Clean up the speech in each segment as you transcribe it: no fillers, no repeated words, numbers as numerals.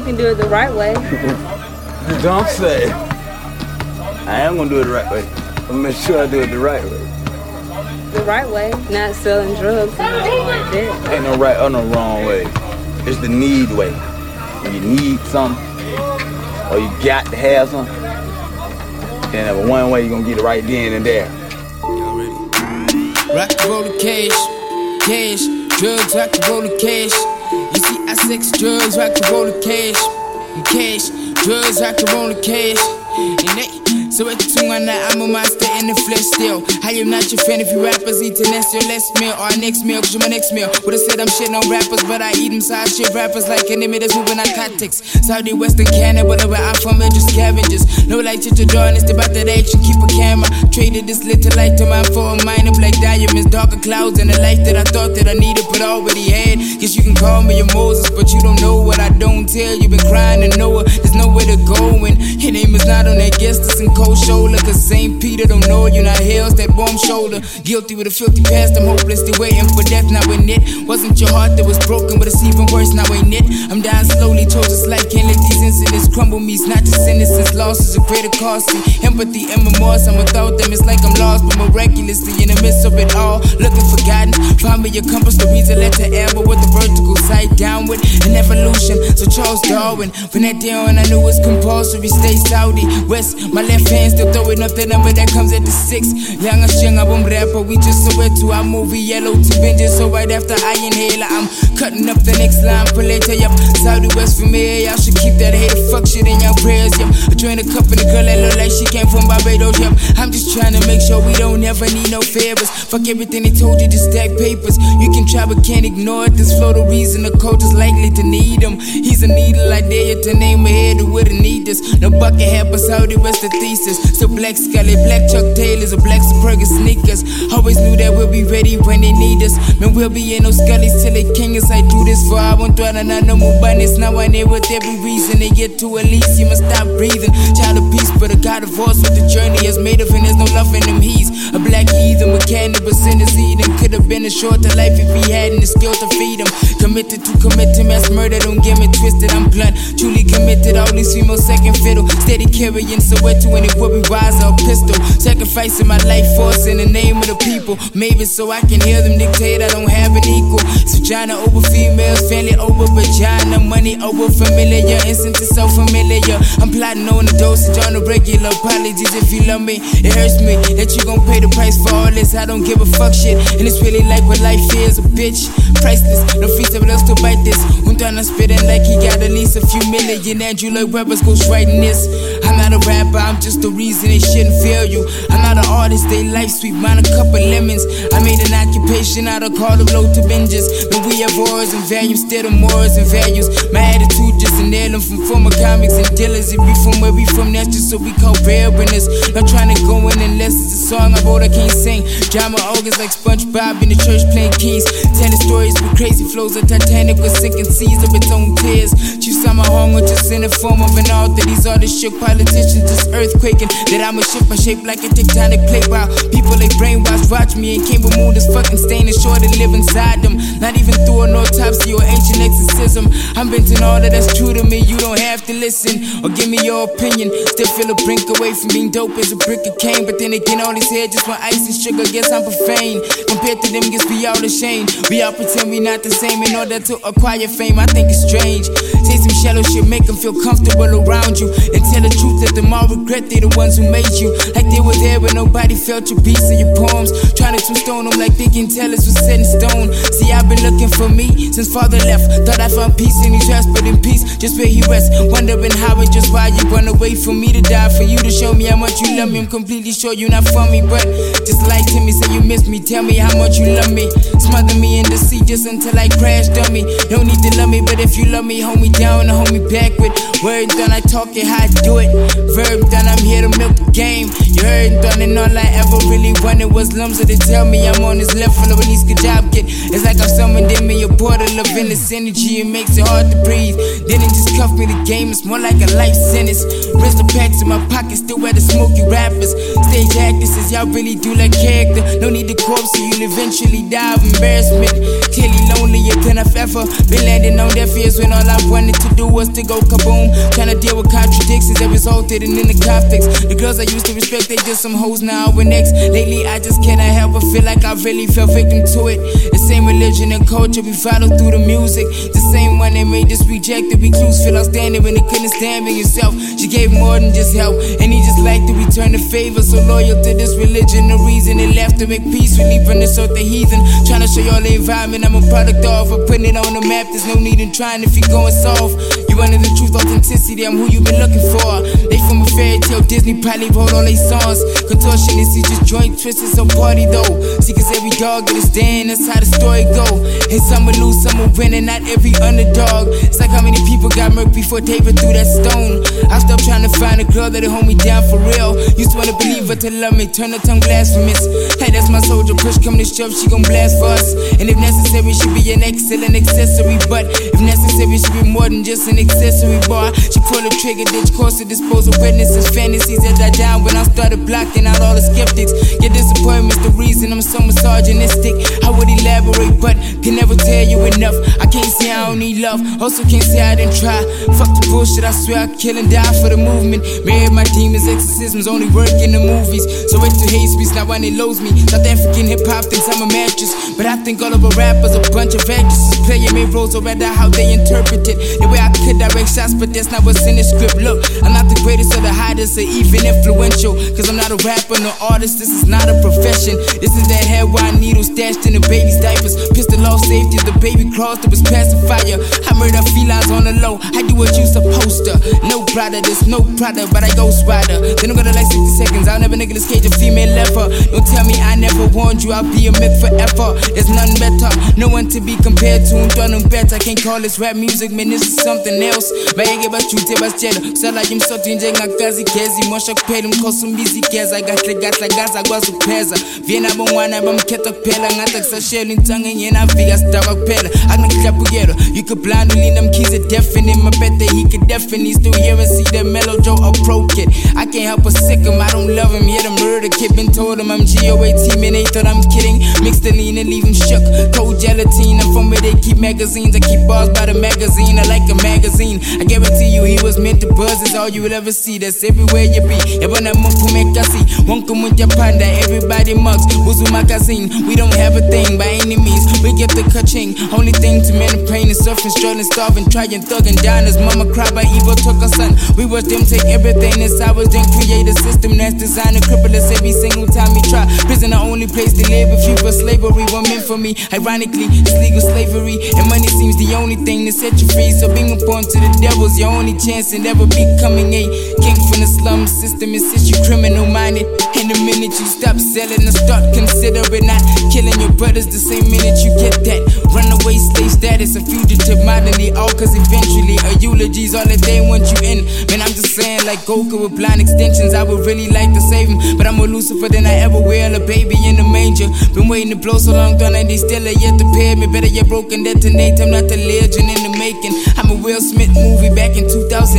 can do it the right way. Don't say. I am gonna do it the right way. I'll make sure I do it the right way. The right way, not selling drugs and nothing like that. Ain't no right or no wrong way. It's the need way. When you need something, or you got to have something, then that one way you're gonna get it right then and there. Y'all ready? Rock and roll the cash, cash, drugs, rock and roll the cash. You see, I sex drugs, rock and roll the cash, cash, drugs, rock and roll the cash. And they so at the 219, I'm a monster in the flesh still. I am not your fan if you rappers eating that's your last meal or our next meal, cause you're my next meal. Would've said I'm shitting on rappers, but I eat them, so I shit rappers like enemy that's moving narcotics. Saudi Western Canada, where I'm from, we're just scavengers. No light to join, it's about that action, keep a camera. Traded this little light to mine for a mine of black diamonds, darker clouds, and a life that I thought that I needed, but already had. Guess you can call me a Moses, but you don't know what I don't tell. You've been crying to Noah, there's nowhere to go, and your name is not on that guest list and cold shoulder, cause St. Peter don't know you, not hell's that warm shoulder. Guilty with a filthy past, I'm hopelessly waiting for death, now in it. Wasn't your heart that was broken, but it's even worse, now ain't it? I'm dying slowly, chose this life, can't let these incidents crumble me. It's not just innocence, loss is a greater cost. See, empathy and remorse, I'm without them, it's like I'm lost, but miraculously in the midst of it all, looking for guidance. Find me a compass, the reason letter amber with the vertical sight downward, an evolution. So Charles Darwin, from that day on I knew it's compulsory, stay Saudi West, my left hand still throwing up the number that comes at the 6. Young and string, I'm rapper, we just so wet to our movie yellow to vengeance. So right after I inhale, I'm cutting up the next line, Paleta, yup. Saudi West for me, y'all should keep that hater fuck shit in your prayers, yup. I joined a company, girl that look like she came from Barbados, yup. I'm just trying to make sure we don't ever need no favors. Fuck everything they told you, just stack papers. You can try but can't ignore it. This flow the reason the coach is likely to need him. He's a needle, I dare you to name a head who wouldn't need this. No bucket hat, but Saudi West the thesis. So black Scully, black Chuck Taylors, or black Superga sneakers. Always knew that we'll be ready when they need us. Man, we'll be in those scullies till they king us. I do this for I won't throw and I know more bunnies. Now I know with every reason they get to at least you must stop breathing. Child of peace, but a God of horse with the journey is made of, and there's no love in him. He's a black heathen with cannabis in his eating. Could have been a shorter life if he hadn't the skill to feed him. Committed to commit to mass murder, don't get me twisted. I'm blunt, truly committed. All these females second fiddle, steady carrying Soweto and it would be wise or a pistol. Sacrificing my life force in the name of the people. Maybe so I can hear them dictate I don't have an equal. So vagina over females, family over vagina, money over familiar, instant is so familiar. I'm plotting on the dosage on the regular. Apologies if you love me, it hurts me that you gon' pay the price for all this. I don't give a fuck shit, and it's really like what life is, a bitch. Priceless, no freestyle else to bite this. Undana spitting like he got at least a few million. Andrew Lloyd Webber's ghostwriting this. I'm not a rapper, I'm just the reason they shouldn't feel you. I'm not an artist, they life sweet, mine a couple lemons. I made an occupation out of call of low to binges. But we have wars and values, instead of morals and values. My attitude just an heirloom from former comics and dealers. If we from where we from, that's just so we call rare winners. Not trying to go in unless it's a song I wrote I can't sing. Drama August like SpongeBob in the church playing keys. Telling stories with crazy flows of Titanic with sinking seas of its own tears. You saw my hunger just in the form of an author. These are the shook politicians just earthquaking. That I'ma shift my shape like a tectonic plate. While people they brainwash watch me and can't remove this fucking stain and sure to live inside them. Not even through an autopsy or ancient exorcism. I'm bending all that that's true to me. You don't have to listen or give me your opinion. Still feel a brink away from being dope as a brick of cane. But then again, all these heads just want ice and sugar. Guess I'm profane. Compared to them, guess we all ashamed. We all pretend we not the same in order to acquire fame. I think it's strange. Say some shallow shit, make them feel comfortable around you. And tell the truth that them all regret they the ones who made you. Like they were there when nobody felt your beats or your poems. Trying to tombstone them like they can tell us was set in stone. See, I've been looking for me since father left. Thought I found peace in these rest, but in peace, just where he rests. Wondering how and just why you run away from me to die. For you to show me how much you love me. I'm completely sure you're not for me, but just lie to me, say you miss me. Tell me how much you love me. Smother me in the sea just until I crash dummy. Don't need to love me, but if you love me, hold me down and hold me back with word done. I talk it how I do it. Verb done, I'm here to milk the game. You heard done, and all I ever really wanted was lumps. So they tell me I'm on this left full of release good job kid. It's like I'm summoned in me a portal of endless energy. It makes it hard to breathe. Didn't just cuff me the game, it's more like a life sentence. Rest the packs in my pocket, still wear the smoky rappers. Stage actresses, y'all really do like character. No need the corpse, so you'll eventually die of embarrassment. Clearly lonelier than I've ever been, landing on deaf ears when all I wanted to do was to go kaboom. Trying to deal with contradictions that resulted in the conflicts. The girls I used to respect, they just some hoes now we're next. Lately I just cannot help but feel like I really fell victim to it. The same religion and culture we follow through the music. The same one that made us rejected recluse feel outstanding when they couldn't stand being yourself. She gave more than just help, and he just liked to return the favor. So loyal to this religion, the reason they left to make peace with me from this earth the heathen. Trying to show y'all the environment I'm a product of. For putting it on the map, there's no need in trying if you're going soft. You wanted the truth, authenticity, I'm who you been looking for. They from a fairy tale, Disney probably wrote all they songs. Contortionists, he just joint twisted, so party though. See, cause every dog get his day, and that's how the story go. And some will lose, some will win, and not every underdog. It's like how many people got murked before David threw that stone. I stopped trying to find a girl that'll hold me down for real. Used to wanna believe her to love me, turn her tongue blasphemous. Hey, that's my soldier, push come to shove, she gon' blast for us. And if necessary, she be an excellent accessory. But if necessary, she be more than just an accessory bar. She pull the trigger, ditch course to dispose of witnesses. Fantasies that die down when I started blocking out all the skeptics. Your disappointment's the reason I'm so misogynistic. I would elaborate, but can never tell you enough. I can't say I don't need love, also can't say I didn't try. Fuck the bullshit, I swear I'd kill and die for the movement. Married my demons, exorcisms, only work in the movies. So it's to hate speech, now when they loathe me. South African hip-hop thinks I'm a mattress, but I think all of our rappers a bunch of actresses. Playing me roles, or rather how they interpret it. The way I could direct shots, but that's not what's in the script. Look, I'm not the greatest or the hottest or even influential, cause I'm not a rapper, no artist, this is not a profession. This is that hair wire needle stashed in the baby's diapers. Pistol off safety, the baby crossed, it was pacifier. I murder felines on the low, I do what you supposed to. No brother, there's no brother, but I ghost rider. Then I'm gonna like 60 seconds, I'll never Nicolas Cage a female ever. Don't tell me I never warned you, I'll be a myth forever. There's none better, no one to be compared to. I'm better, I can't call this rap music, man, this is something else. Bayenge bachute basjela, sala yimsoti njengakazi kezi. Mosha kuphela umkhosi umbizigeza, kahle kahle gaza akwazi ukupheza. Viena bongwana bamkhetha kuphela, ngathi kusashela intanga engena vika sidakwa kuphela. Akunakuhlaphukelo, you could blind ulinda mkhize definite. My bet that he could definitely still hear and see the Mellow Joe or Pro Kid. I can't help but sick him, I don't love him, yet a murder kid. Been told him I'm GOAT, man, they thought I'm kidding. Mix the lean and leave him shook, cold gelatin. I'm from where they keep magazines, I keep bars by the magazine, I like a magazine. I guarantee you he was meant to buzz, is all you will ever see. That's everywhere you be, yabona mumphumekasi. Wonke umuntu yapanda, everybody mugs, Wuzu magazine. We don't have a thing by any means, we get the ka-ching. Only thing to men pain is suffering, struggling, starving, trying, thugging down. His mama cried by evil, took her son. We watch them take everything that's ours, then create a system that's designed to cripple us every single time we try. Prison the only place to live, if you for slavery were meant for me. Ironically, it's legal slavery, and money seems the only thing that set you free. So being born to the devil's your only chance in ever becoming a king from the slum system. It sets you criminal minded, and the minute you stop selling and start considering not killing your brothers, the same minute you get that runaway slave status, a fugitive modernly, all cause eventually a eulogy's all that they want you in. Man, I'm just saying, like Goku with blind extensions, I would really like to save him, but I'm more Lucifer than I ever will, a baby in the manger. Been waiting to blow so long, done, and they still are yet to pay me. Better get broken, detonate, I'm not the legend in the making. I'm a Will Smith movie back in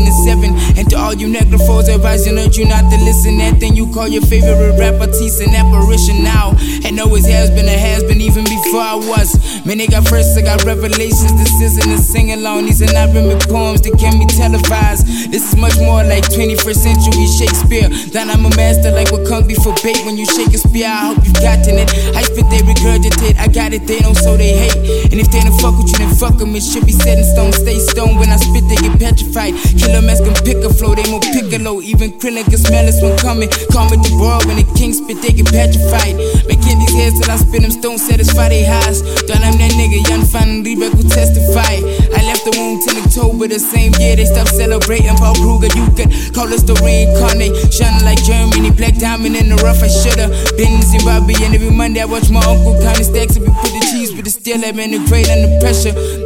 2007. And to all you necrophobes, advise you not to listen. That thing you call your favorite rapper, tease an apparition now. And always has been a has been even before I was. Man, they got first, I got revelations. This isn't a sing-along, these are not rhythmic poems that can be televised. This is much more like 21st century Shakespeare. Then I'm a master like what comes before bait. When you shake a spear, I hope you've gotten it. I spit, they regurgitate, I got it, they don't, so they hate. And if they don't fuck with you, then fuck them. It should be set in stone, stay stoned. When I spit, they get petrified. Killer mask can pick a flow, they more piccolo. Even Krillin can smell us when coming. Call me the ball, when the king spit, they get petrified. Making these heads till I spit them, stone satisfy they highs. Done, I'm that nigga, young finally back who testify. I left the womb till October the same year. They stopped celebrating Paul Kruger. You could call us the reincarnate. Shining like Germany, black diamond in the rough. I should've been in Zimbabwe, and every Monday I watch my uncle counting stacks. If we put the cheese, but it's still having the great under pressure.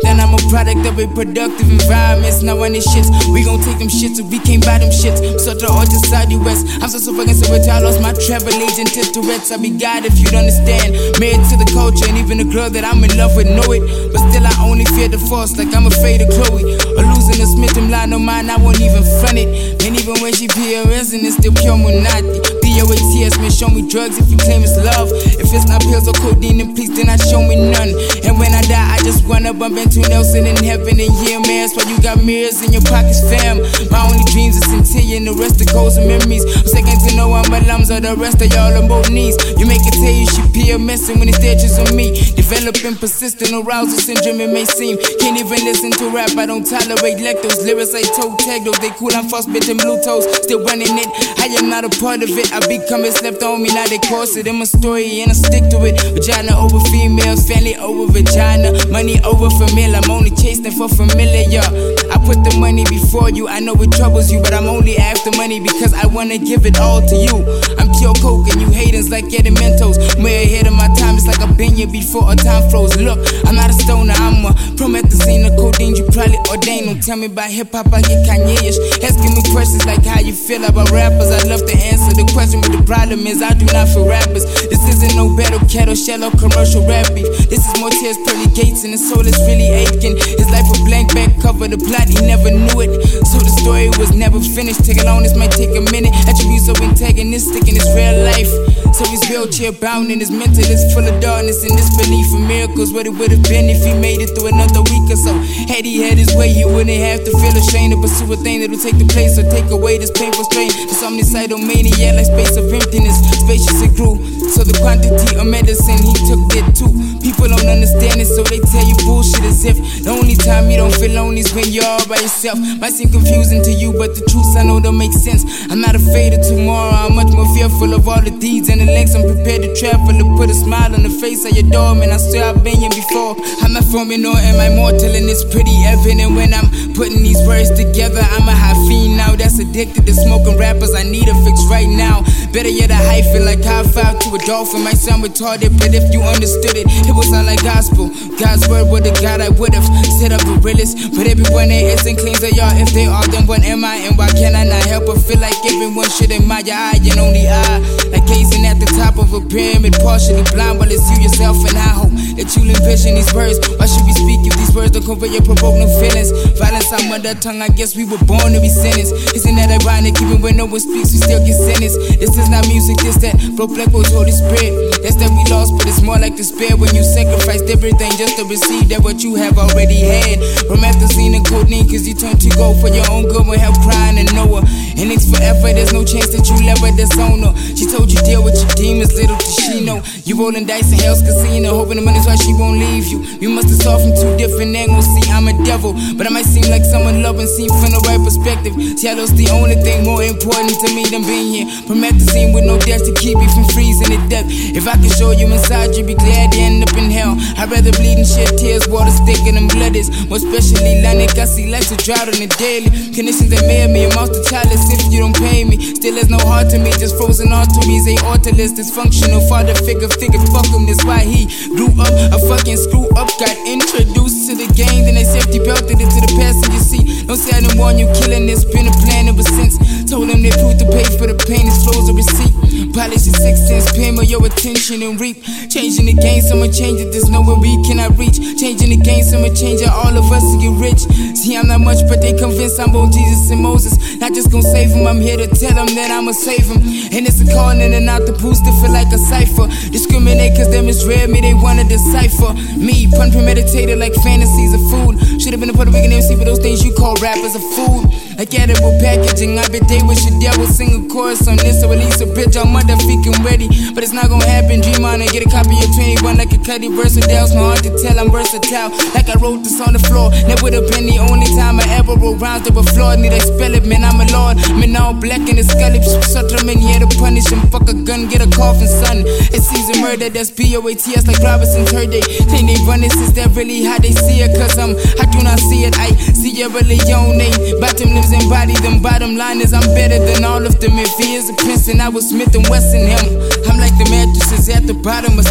then I'm a product of a productive environment. Now on these shits, we gon' take them shits if we can't buy them shits. Such a orchard side the west. I'm so fucking savage, I lost my travel agent to Tourette's. I'd be God if you'd understand. Married to the culture, and even the girl that I'm in love with know it. But still I only fear the force, like I'm afraid of Chloe. Or losing a Smith and line no mine, I won't even front it. And even when she PRS and it's still pure monotony. POATS, man, show me drugs if you claim it's love. If it's not pills or codeine, then please do not show me none. And when I die, I just wanna bump into Nelson in heaven and yeah, man. That's why you got mirrors in your pockets, fam. My only dreams is Centilla and the rest of goals and memories. I'm second to no one but lums or the rest of y'all on both knees. You make it tell you she PMS when it's stitches on me. Developing persistent arousal syndrome, it may seem. Can't even listen to rap, I don't tolerate lectors. Lyrics I toe tag those, they cool, I'm frostbitten and blue toes. Still running it, I am not a part of it. I become it's left on me, now they course it in my story and I stick to it. Vagina over females, family over vagina, money over familiar. I'm only chasing for familiar. I put the money before you, I know it troubles you, but I'm only after money because I wanna give it all to you. I'm pure coke and you haters like getting Mentos. Way ahead of my time, it's like I've been here before a time froze. Look, I'm not a stoner, I'm a promethazine, a codeine, you probably ordained. Don't tell me about hip-hop, I get Kanye-ish. Asking me questions like how you feel about rappers. I love to answer the question, but the problem is I do not feel rappers. This isn't no battle cat or shallow commercial rap beef. This is more tears, pearly gates, and his soul is really aching. His life a blank back cover, the plot, he never knew it. So the story was never finished. Taking on this might take a minute. Attributes of antagonistic in his real life. So he's wheelchair bound and his mental is full of darkness and disbelief in miracles. What it would have been if he made it through another week or so. Had he had his way, he wouldn't have to feel ashamed to pursue a thing that'll take the place or take away this painful strain. This omnicidal maniac like space of emptiness, spacious it grew. So the quantity of medicine he took did too. People don't understand it, so they tell you bullshit as if the only time you don't feel lonely is when you're all by yourself. Might seem confusing to you, but the truth I know don't make sense. I'm not afraid of tomorrow, I'm much more fearful of all the deeds and the lengths I'm prepared to travel to put a smile on the face of your door, man. I swear I've been here before. I'm not forming nor am I mortal, and it's pretty evident when I'm putting these words together. I'm a high fiend now that's addicted to smoking rappers. I need a fix right now. Better yet a hyphen like high five to a dolphin. Might sound retarded, but if you understood it, it would sound like gospel. God's word with a God I would've set up a realist. But everyone there isn't claims they are. If they are, then what am I? And why can I not help but feel like everyone should admire your eye and only I? Like gazing at the top of a pyramid, partially blind, while it's you yourself. And I hope that you'll envision these words. Why should we speak if these words don't convey or provoke no feelings? Violence our mother tongue, I guess we were born to be sentenced. Isn't that ironic? Even when no one speaks, we still get sentenced. This is not music, this that broke black was Holy Spirit. That's that we lost, but it's more like despair when you sacrificed everything just to receive that what you have already had. Promethazine and codeine, cause you turned to go for your own good when help crying and Noah. And it's forever, there's no chance that you'll ever disown her. She told you deal with your demons, little did she know. You rolling dice in Hell's Casino, hoping the money's why she won't leave you. We must have saw from two different angles. See, I'm a devil, but I might seem like someone loving, seen from the right perspective. See, I lost the only thing more important to me than being here. Promethazine with no death to keep me from freezing to death. If I could show you inside, you'd be glad you end up in hell. I'd rather bleed and shed tears, water thicker than blood is. More especially Lanic, I see life's a drought on the daily. Conditions that made me a monster childless if you don't pay me. Still there's no heart to me, just frozen arteries. A ortholis, dysfunctional father figure, fuck him, that's why he grew up a fucking screw up. Got introduced to the game, then they safety belted into the passenger seat. Don't say I didn't want you killing, it's been a plan ever since. Told them they proved to pay for the pain, this flows a receipt. Polish your 6 cents, pay more your attention and reap. Changing the game, someone change it, there's nowhere we cannot reach. Changing the game, someone change it, all of us to get rich. See, I'm not much, but they convinced I'm both Jesus and Moses. Not just gonna save him, I'm here to tell them that I'ma save him. And it's a calling and out the boost to feel like a cipher. Discriminate cause they misread me, they wanna decipher me. Pun premeditated like fantasies of food. Should've been a Puerto Rican MC for those things you call rappers of food. Like edible packaging, I bet they wish a devil sing a chorus on this or release a bitch on motherfucking ready. But it's not gonna happen, dream on and get a copy of 21 like a Cuddy versatile. It's my hard to tell I'm versatile. Like I wrote this on the floor, that would've been the only time I ever wrote rhymes that were flawed. Need I spell it, man, I'm a lord. Man, all black in the scully, such a man here to punish him. Fuck a gun, get a coffin, son. It's season murder, that's POATS like Robinson's her day. Think they run this, is that really how they see it? Cause I do not see it, I see Sierra Leone. Bottom lives embody them, bottom line is I'm better than all of them. If he is a prince and I was Smith and Wesson him, I'm like the mattresses at the bottom of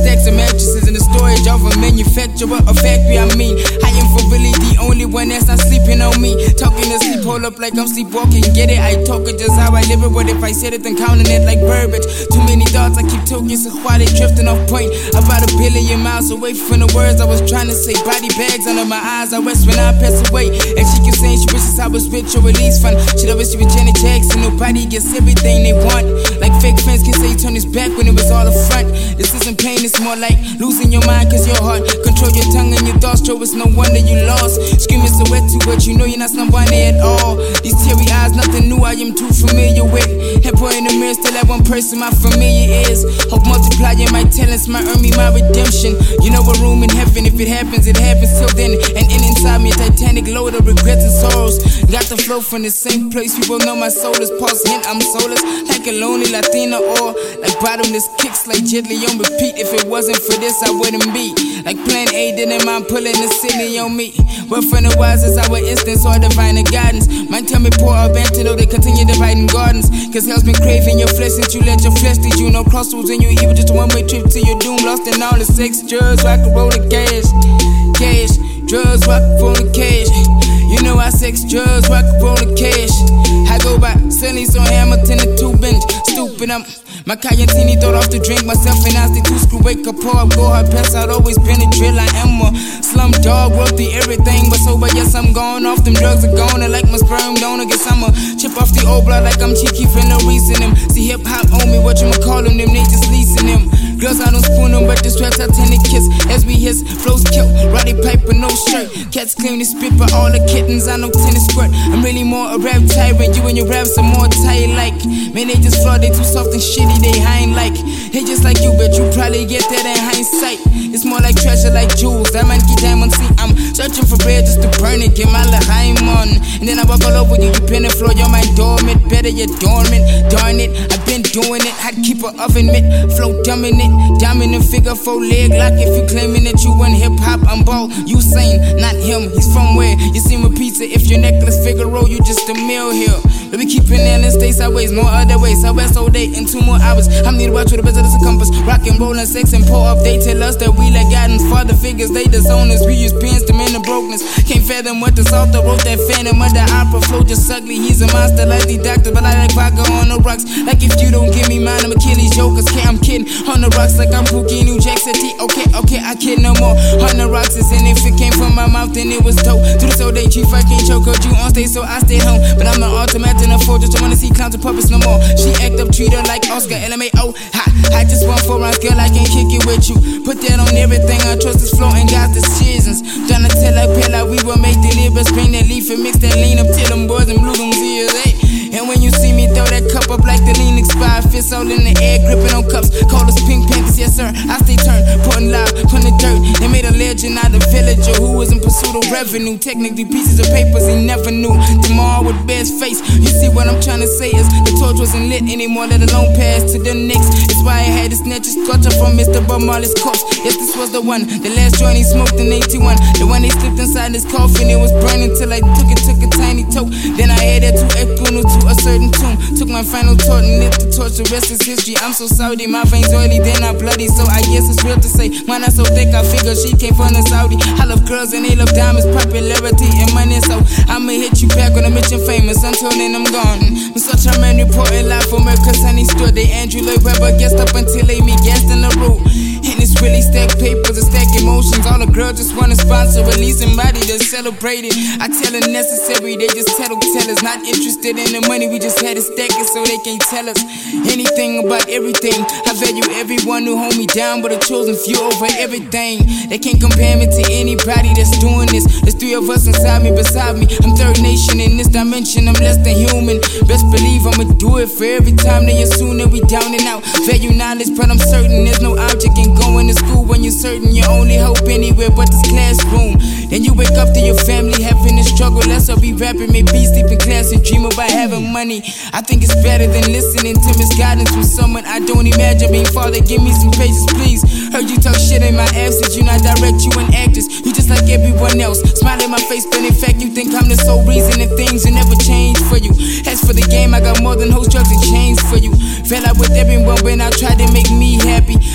stacks of mattresses in the storage of a manufacturer, a factory. I mean, I am for really the only one that's not sleeping on me. Talking to sleep, hold up like I'm sleepwalking. Get it? I talk it just how I live it. What if I said it then counting it like verbiage? Too many thoughts, I keep talking, so why they drifting off point? About 1 billion miles away from the words I was trying to say. Body bags under my eyes, I rest when I pass away. And she keeps saying she wishes I was rich or at least fun. She always she was Janet Jackson. Nobody gets everything they want. Like fake friends can say you turn his back when it was all a front. This isn't pain, it's more like losing your mind cause your heart control your tongue and your thoughts. Joe, it's no wonder you lost. Screaming so wet too, but you know you're not somebody at all. These teary eyes, nothing new, I am too familiar with. Head boy in the mirror, still that one person my familiar is. Hope multiplying my talents might earn me my redemption. You know a room in heaven, if it happens, it happens till then. And inside me a Titanic load of regrets and sorrows. Got the flow from the same place, people know my soul is pulse. Hint I'm soulless, like a lonely Latina or like bottomless kicks, like gently on repeat. If it wasn't for this, I wouldn't be. Like plan A, didn't mind pulling the city on me. But from the wise is our instance or divine guidance. Might tell me pour up antidote, they continue dividing gardens. Cause hell's been craving your flesh since you let your flesh lead you. No crossroads in you, even just a one-way trip to your doom. Lost in all the sex, drugs, rock and roll the cash. Cash, drugs, rock and roll the cash. You know I sex, drugs, rock and roll the cash. I go by selling some Hamilton and 2 bench. Stupid, my Cayentini thought off to drink myself and I stay 2 screw wake up, pour up, go hard pass out, always been a drill. I am a slum dog, wrote through everything but sober, yes I'm gone off, them drugs are gone, and like my sperm donor, guess I'ma chip off the old blood like I'm cheeky for no reason them. See hip hop on me, what you ma call them they just leasing them. Girls I don't spoon them, but this rap's Titanic kiss. As we hiss, flows kill, Roddy Piper no shirt. Cats claim to spit, but all the kittens I know tennis squirt. I'm really more a rap tyrant, you and your raps are more tight like. Man they just fraud, they too soft and shitty, they ain't like. They just like you, but you probably get that in hindsight. It's more like treasure, like jewels, that man keep diamond. See, I'm searching for bread just to burn it, get my L'chaim on. And then I walk all over you, you pin the floor, you're my dormant. Better you're dormant, darn it, I've been doing it. I'd keep a oven mitt, flow dumbing it. Dominant figure, 4 leg lock. If you claiming that you in hip hop, I'm ball. You saying, not him, he's from where? You see my pizza, if your necklace Figaro, you just a meal here. Let me keep in Allen States, I ways, no other ways. I west all day in 2 more hours. I'm need to watch with the best of the compass. Rock and roll and sex and pour up. They tell us that we like guidance. Father figures, they disown us. We use pens to mend the brokenness. Can't fathom what this author wrote. That phantom of the opera flow just ugly. He's a monster like the doctor, but I like vodka on the rocks. Like if you don't give me mine, I'm Achilles jokers. I'm kidding on the rocks like I'm Pookie New Jack City. Okay, I kid no more. On the rocks is and if it came from my mouth, then it was dope. To the soul day, chief, I can't choke her. You on stage, so I stayed home. But I'm an automatic and a fortress. Don't wanna see clowns and puppets no more. She act up, treat her like Oscar, LMAO. I just want 4 rounds, girl, I can't kick it with you. Put that on everything, I trust this flow and God's decisions. Tryna tell like Pell like we were made to live, but spring that leaf and mix that lean up till them boys and blue them ears, hey. And when you see me throw that cup up like the lean expired, fists all in the air, gripping on cups. Call us Pink Panthers, yes sir. I stay turned, putting live, putting the dirt. They made a legend out of villager who was in pursuit of revenue. Technically pieces of papers he never knew. Tomorrow with best face. You see what I'm trying to say is the torch wasn't lit anymore, let alone pass to the next. It's why I had to snatch a sculpture from Mr. Bob Marley's corpse. Yes, this was the one, the last joint he smoked in 81. The one they slipped inside his coffin, it was burning till I took a tiny toke. Then I added 2 equino to a certain tune. Took my final thought and lit the torch, the rest is history. I'm so Saudi, my veins oily, they're not bloody, so I guess it's real to say. Mine not so thick, I figure she came from the Saudi. I love girls and they love diamonds, popularity and money, so I'ma hit you back when I mention famous. Until then I'm gone. I'm such a man reporting live from America's Honey Store. They Andrew Lloyd Webber guessed up until they meet guessed in the room. And it's really stack papers and stack emotions. All the girls just wanna sponsor, release somebody to celebrate it. I tell them necessary, they just tell us not interested in the money. We just had to stack it so they can't tell us anything about everything. I value everyone who hold me down, but a chosen few over everything. They can't compare me to anybody that's doing this. There's 3 of us inside me, beside me. I'm third nation in this dimension, I'm less than human. Best believe I'ma do it for every time they assume that we down and out. Value knowledge, but I'm certain there's no object in going to school when you're certain your only hope anywhere but this classroom. Then you wake up to your family having a struggle. Let's all be rapping, maybe sleep in class and dream about having money. I think it's better than listening to misguidance from someone I don't imagine being. Father, give me some patience, please. Heard you talk shit in my absence. You not direct, you an actress. You just like everyone else. Smile in my face, but in fact you think I'm the sole reason that things will never change for you. As for the game, I got more than hoes, drugs, and chains for you. Fell out with everyone when I tried to make me happy.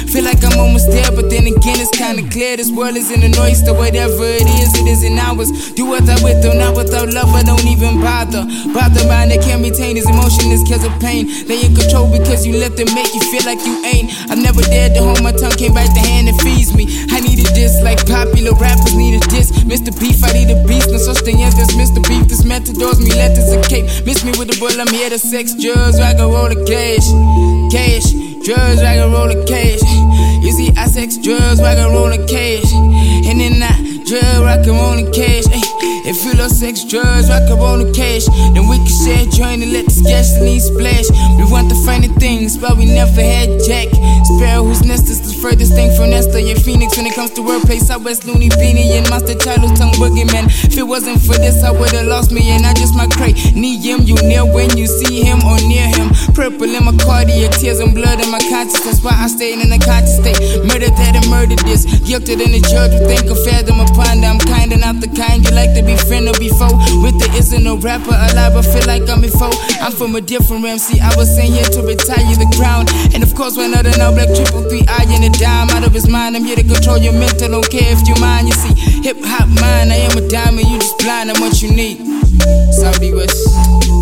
Feel like I'm almost there, but then again it's kinda clear. This world is in an oyster, whatever it is in ours. Do what I with them, not without love, I don't even bother. Bother mind that can't retain his emotion is cause of pain. They in control because you let them make you feel like you ain't. I've never dared to hold my tongue, can't bite the hand that feeds me. I needed this like popular rappers needed this. Mr. Beef, I need a beast, no such thing as this Mr. Beef. This matadors, me letters a cape. Miss me with the bull, I'm here to sex, drugs, rock and roll the cash. Cash, drugs, rock and roll the cash. You see, I sex, drugs, rock and roll the cash. And then I drug, rock and roll the cash. If you love sex, drugs, rock and roll the cash, then we can share a joint and let this gasoline splash. We want the finer things, but we never had Jack Sparrow, whose nest is the furthest thing from Nestor. You're Phoenix when it comes to wordplay. Southwest Looney Beanie and Master Child's tongue boogeyman. If it wasn't for this, I would've lost me, and I just my crate. Need him, you near when you see him or near him. Purple in my cardiac, tears and blood in my conscience. That's why I stayed in a conscious state. Murdered that and murdered this. Guilty than the judge would think of fathom upon that. I'm kinda not the kind you like to be friend or before. With the isn't no rapper alive, I feel like I'm before. I'm from a different realm, see, I was sent here to retire the crown. And of course, when other now black 333I in a dime out of his mind. I'm here to control your mental, don't care if you mind. You see, hip hop mind, I am a diamond, you just blind, I'm what you need. Saudi West.